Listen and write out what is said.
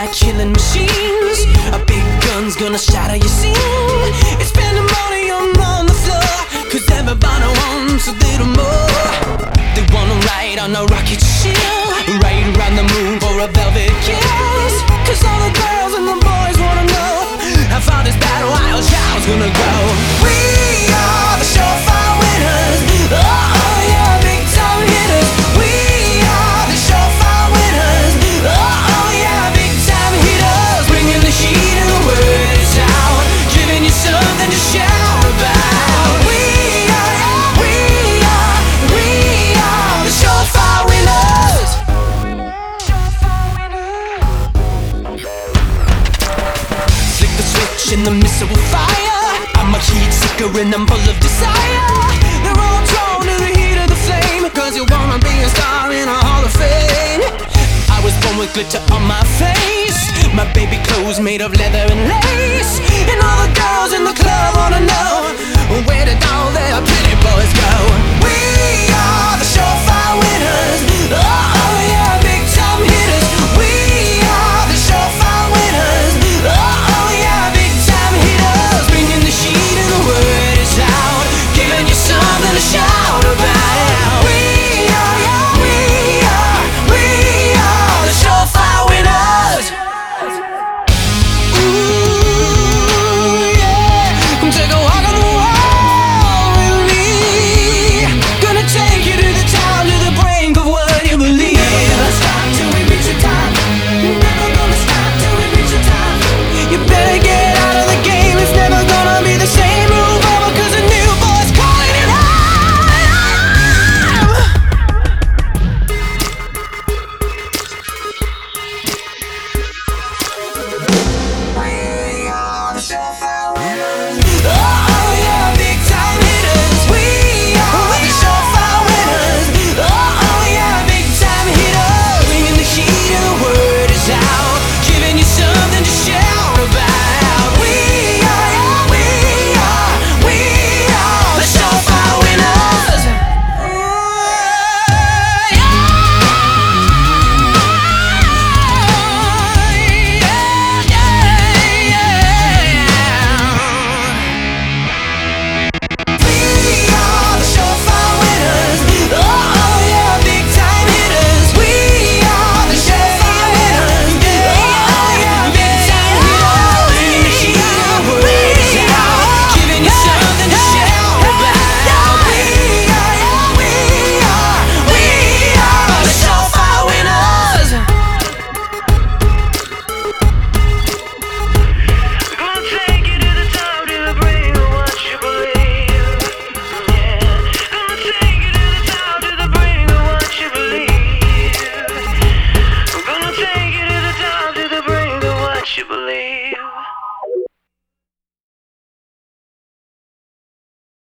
killing machines. Big guns gonna shatter your scene. It's spending money on the floor, cause everybody wants a little more. They wanna ride on a rocket ship, right around the moon for a velvet kiss. Cause all the girls and the boys wanna know how far this battle wild child's gonna go. We are the surefire winners. Oh yeah, big time hitters. We are the surefire winners. Oh yeah, big time hitters. Bringing the heat and the words out, giving you something to shout about. We are the surefire winners. Flick the switch and the missile will fire. I'm a heat seeker and I'm full of desire. They're all drawn to the heat of the flame, cause you wanna be a star in a hall of fame. I was born with glitter on my face, my baby clothes made of leather and lace. And all the girls in the club wanna know, where did all their